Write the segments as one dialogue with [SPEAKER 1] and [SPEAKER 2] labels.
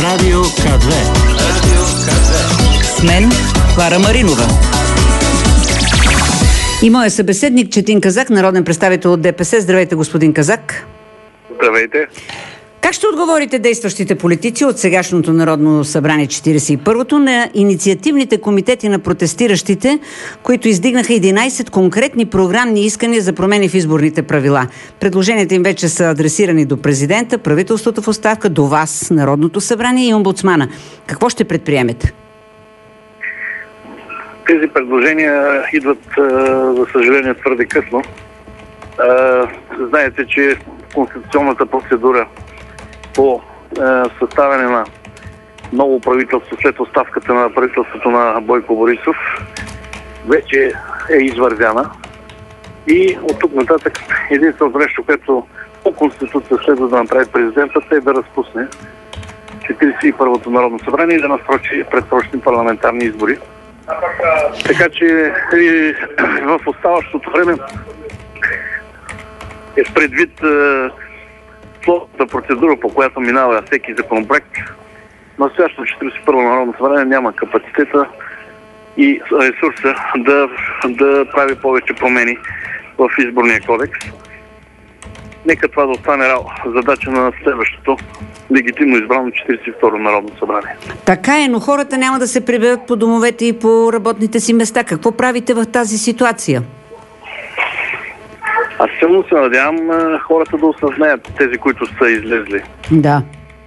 [SPEAKER 1] Радио К2.
[SPEAKER 2] С мен Клара Маринова. И моя събеседник Четин Казак, народен представител от ДПС. Здравейте, господин Казак.
[SPEAKER 3] Здравейте.
[SPEAKER 2] Как ще отговорите действащите политици от сегашното Народно събрание 41-то на инициативните комитети на протестиращите, които издигнаха 11 конкретни програмни искания за промени в изборните правила? Предложенията им вече са адресирани до президента, правителството в оставка, до вас, Народното събрание и омбудсмана. Какво ще предприемете?
[SPEAKER 3] Тези предложения идват, за съжаление, твърде късно. Знаете, че конституционната процедура по съставяне на ново правителство след оставката на правителството на Бойко Борисов вече е извървяна. И от тук нататък единственото нещо, което по Конституция следва да направи президентът, е да разпусне 41-то Народно събрание и да насрочи предсрочни парламентарни избори. Така че в оставащото време е предвид сложната процедура, по която минава всеки законопроект. Настоящото 41-то Народно събрание няма капацитета и ресурса да прави повече промени в изборния кодекс. Нека това да остане задача на следващото легитимно избрано 42-то Народно събрание.
[SPEAKER 2] Така е, но хората няма да се приберат по домовете и по работните си места. Какво правите в тази ситуация?
[SPEAKER 3] Аз силно се надявам хората да осъзнаят, тези, които са излезли.
[SPEAKER 2] Да.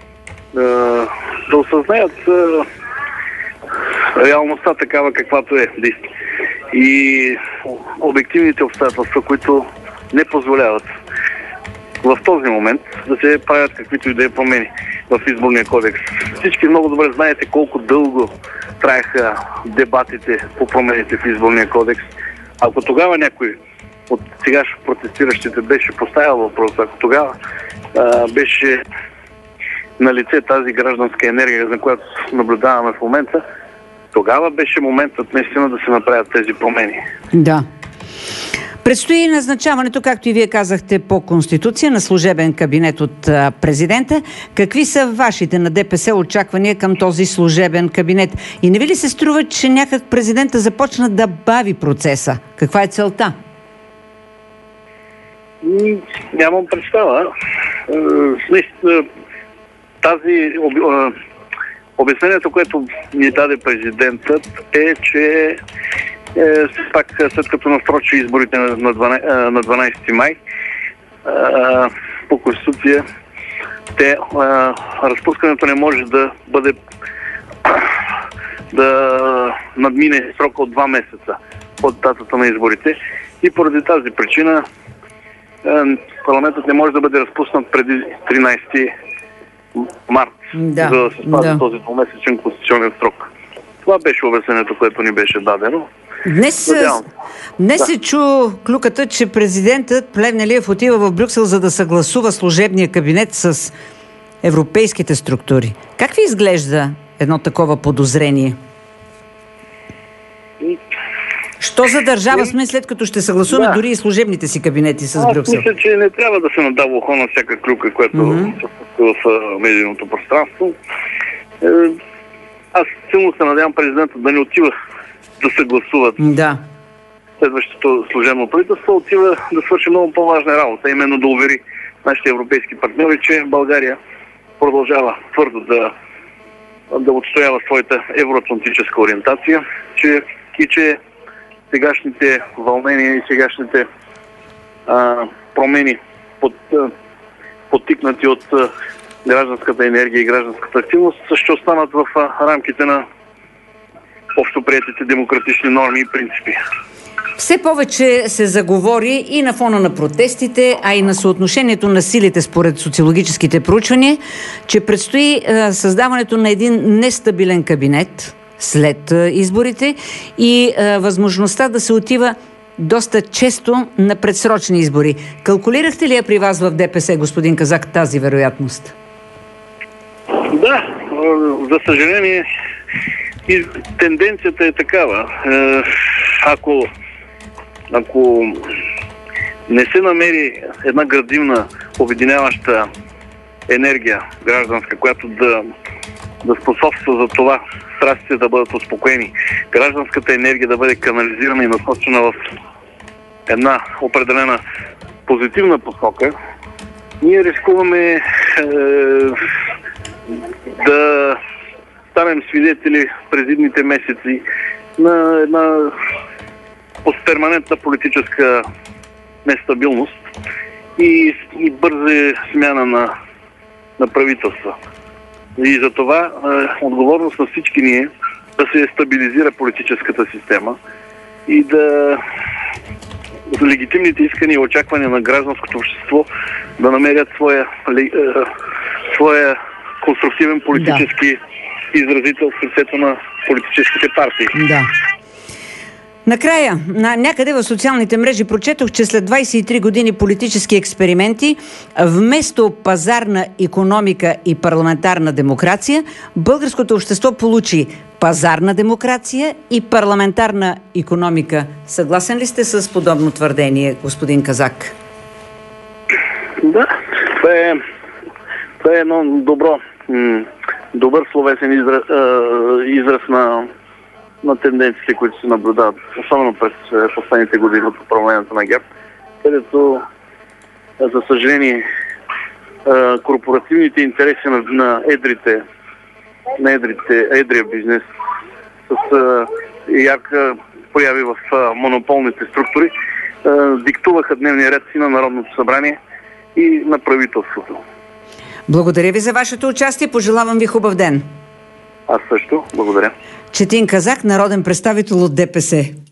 [SPEAKER 3] Да осъзнаят реалността такава, каквато е. И обективните обстоятелства, които не позволяват в този момент да се правят каквито и да е промени в изборния кодекс. Всички много добре знаете колко дълго траеха дебатите по промените в изборния кодекс. Ако тогава някой от сега протестиращите беше поставил въпрос, ако тогава беше на лице тази гражданска енергия, за която наблюдаваме в момента, тогава беше моментът наистина да се направят тези промени.
[SPEAKER 2] Да. Предстои назначаването, както и вие казахте, по Конституция на служебен кабинет от президента. Какви са вашите на ДПС очаквания към този служебен кабинет? И не ви ли се струва, че някак президента започна да бави процеса? Каква е целта?
[SPEAKER 3] Нямам представа. Тази обяснението, което ни даде президентът, е, че пак след като насрочи изборите на 12 май по Конституция, разпускането не може да бъде да надмине срока от 2 месеца от датата на изборите и поради тази причина парламентът не може да бъде разпуснат преди 13 март, за да се спази този двумесечен конституционен срок. Това беше обяснението, което ни беше дадено.
[SPEAKER 2] Днес се чу клюката, че президентът Плевнелиев отива в Брюксел, за да съгласува служебния кабинет с европейските структури. Как ви изглежда едно такова подозрение? Що за държава сме, след като ще съгласуваме дори и служебните си кабинети с Брюксел?
[SPEAKER 3] Аз мисля, че не трябва да се надава ухо на всяка клюка, която се в медийното пространство. Аз силно се надявам президентът да не отива да съгласуват следващото служебно правителство, отива да свърши много по-важна работа, именно да увери нашите европейски партньори, че България продължава твърдо да отстоява своята евроатлантическа ориентация, че сегашните вълнения и сегашните промени, подтикнати от гражданската енергия и гражданската активност, ще останат в рамките на общоприетите демократични норми и принципи.
[SPEAKER 2] Все повече се заговори и на фона на протестите, а и на съотношението на силите според социологическите проучвания, че предстои създаването на един нестабилен кабинет след изборите и възможността да се отива доста често на предсрочни избори. Калкулирахте ли я при вас в ДПС, господин Казак, тази вероятност?
[SPEAKER 3] Да, за съжаление и тенденцията е такава. Ако не се намери една градивна, обединяваща енергия гражданска, която да да способства за това страстите да бъдат успокоени, гражданската енергия да бъде канализирана и насочена в една определена позитивна посока, ние рискуваме да станем свидетели през идните месеци на една перманентна политическа нестабилност и бърза смяна на правителства. И за това отговорност на всички ние да се стабилизира политическата система и да легитимните искания и очаквания на гражданското общество да намерят своя конструктивен политически изразител в лицето на политическите партии.
[SPEAKER 2] Да. Накрая, някъде в социалните мрежи прочетох, че след 23 години политически експерименти, вместо пазарна икономика и парламентарна демокрация, българското общество получи пазарна демокрация и парламентарна икономика. Съгласен ли сте с подобно твърдение, господин Казак?
[SPEAKER 3] Да, това е едно добър словесен израз на тенденциите, които се наблюдават, особено през последните години от управлението на ГЕРБ, където, за съжаление, корпоративните интереси на едрия бизнес с ярка прояви в монополните структури диктуваха дневния ред и на Народното събрание и на правителството.
[SPEAKER 2] Благодаря ви за вашето участие. Пожелавам ви хубав ден.
[SPEAKER 3] Аз също. Благодаря.
[SPEAKER 2] Четин Казак, народен представител от ДПС.